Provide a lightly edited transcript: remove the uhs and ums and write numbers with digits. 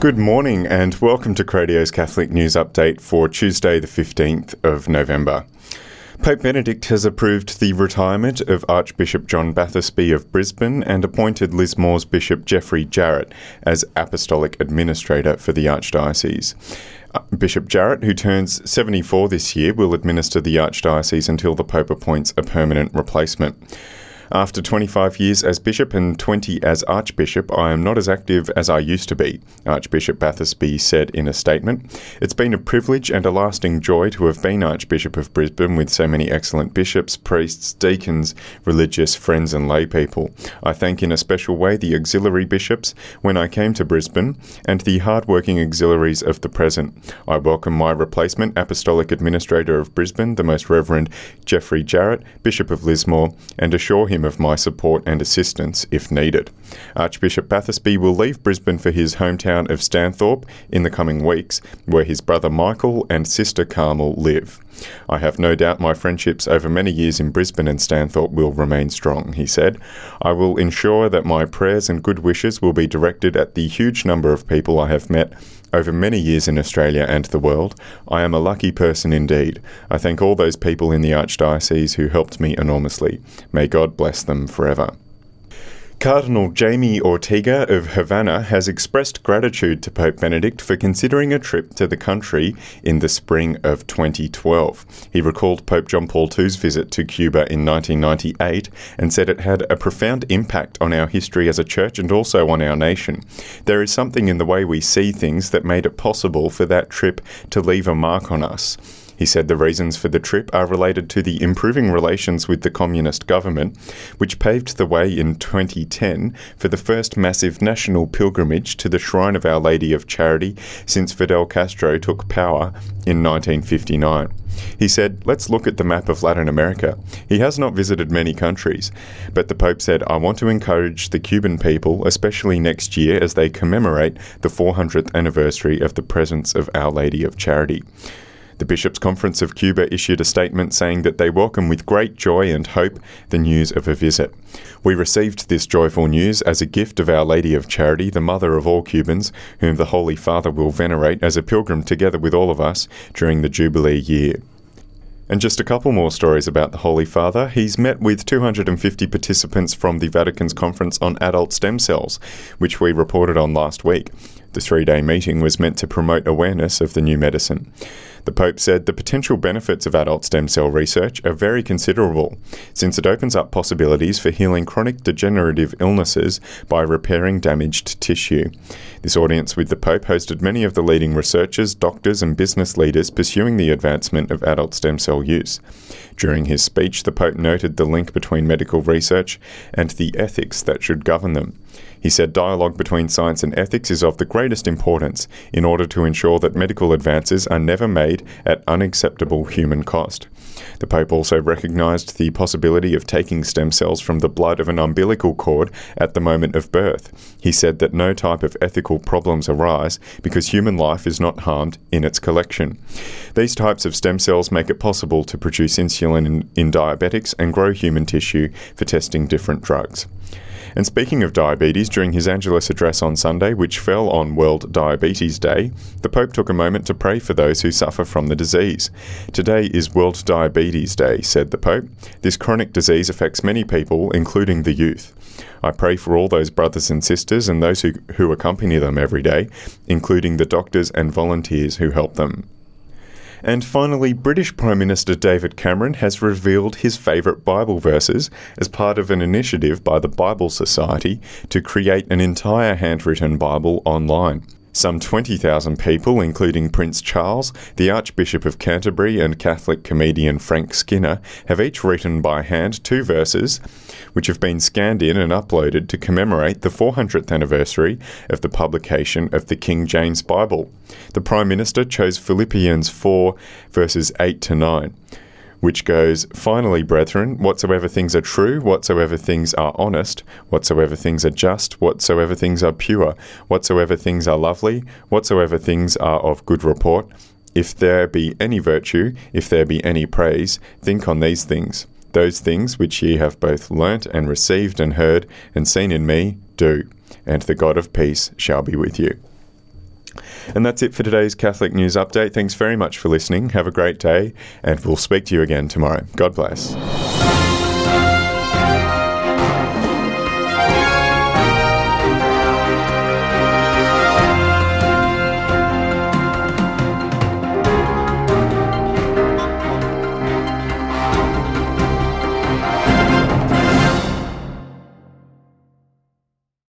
Good morning and welcome to Cradio's Catholic News Update for Tuesday the 15th of November. Pope Benedict has approved the retirement of Archbishop John Bathersby of Brisbane and appointed Lismore's Bishop Geoffrey Jarrett as Apostolic Administrator for the Archdiocese. Bishop Jarrett, who turns 74 this year, will administer the Archdiocese until the Pope appoints a permanent replacement. After 25 years as Bishop and 20 as Archbishop, I am not as active as I used to be, Archbishop Bathersby said in a statement. It's been a privilege and a lasting joy to have been Archbishop of Brisbane with so many excellent bishops, priests, deacons, religious friends and lay people. I thank in a special way the auxiliary bishops when I came to Brisbane and the hard-working auxiliaries of the present. I welcome my replacement, Apostolic Administrator of Brisbane, the Most Reverend Geoffrey Jarrett, Bishop of Lismore, and assure him of my support and assistance if needed. Archbishop Bathersby will leave Brisbane for his hometown of Stanthorpe in the coming weeks, where his brother Michael and sister Carmel live. I have no doubt my friendships over many years in Brisbane and Stanthorpe will remain strong, he said. I will ensure that my prayers and good wishes will be directed at the huge number of people I have met over many years in Australia and the world. I am a lucky person indeed. I thank all those people in the Archdiocese who helped me enormously. May God bless them forever. Cardinal Jaime Ortega of Havana has expressed gratitude to Pope Benedict for considering a trip to the country in the spring of 2012. He recalled Pope John Paul II's visit to Cuba in 1998 and said it had a profound impact on our history as a church and also on our nation. There is something in the way we see things that made it possible for that trip to leave a mark on us. He said the reasons for the trip are related to the improving relations with the communist government, which paved the way in 2010 for the first massive national pilgrimage to the Shrine of Our Lady of Charity since Fidel Castro took power in 1959. He said, "Let's look at the map of Latin America. He has not visited many countries, but the Pope said, I want to encourage the Cuban people, especially next year as they commemorate the 400th anniversary of the presence of Our Lady of Charity." The Bishops' Conference of Cuba issued a statement saying that they welcome with great joy and hope the news of a visit. We received this joyful news as a gift of Our Lady of Charity, the mother of all Cubans, whom the Holy Father will venerate as a pilgrim together with all of us during the Jubilee year. And just a couple more stories about the Holy Father. He's met with 250 participants from the Vatican's Conference on Adult Stem Cells, which we reported on last week. The 3-day meeting was meant to promote awareness of the new medicine. The Pope said the potential benefits of adult stem cell research are very considerable, since it opens up possibilities for healing chronic degenerative illnesses by repairing damaged tissue. This audience with the Pope hosted many of the leading researchers, doctors and business leaders pursuing the advancement of adult stem cell use. During his speech, the Pope noted the link between medical research and the ethics that should govern them. He said dialogue between science and ethics is of the greatest importance in order to ensure that medical advances are never made at unacceptable human cost. The Pope also recognised the possibility of taking stem cells from the blood of an umbilical cord at the moment of birth. He said that no type of ethical problems arise because human life is not harmed in its collection. These types of stem cells make it possible to produce insulin in diabetics and grow human tissue for testing different drugs. And speaking of diabetes, during his Angelus address on Sunday, which fell on World Diabetes Day, the Pope took a moment to pray for those who suffer from the disease. Today is World Diabetes Day, said the Pope. This chronic disease affects many people, including the youth. I pray for all those brothers and sisters and those who accompany them every day, including the doctors and volunteers who help them. And finally, British Prime Minister David Cameron has revealed his favourite Bible verses as part of an initiative by the Bible Society to create an entire handwritten Bible online. Some 20,000 people, including Prince Charles, the Archbishop of Canterbury and Catholic comedian Frank Skinner, have each written by hand 2 verses, which have been scanned in and uploaded to commemorate the 400th anniversary of the publication of the King James Bible. The Prime Minister chose Philippians 4, verses 8 to 9. Which goes, "Finally, brethren, whatsoever things are true, whatsoever things are honest, whatsoever things are just, whatsoever things are pure, whatsoever things are lovely, whatsoever things are of good report, if there be any virtue, if there be any praise, think on these things. Those things which ye have both learnt and received and heard and seen in me, do, and the God of peace shall be with you." And that's it for today's Catholic News Update. Thanks very much for listening. Have a great day, and we'll speak to you again tomorrow. God bless.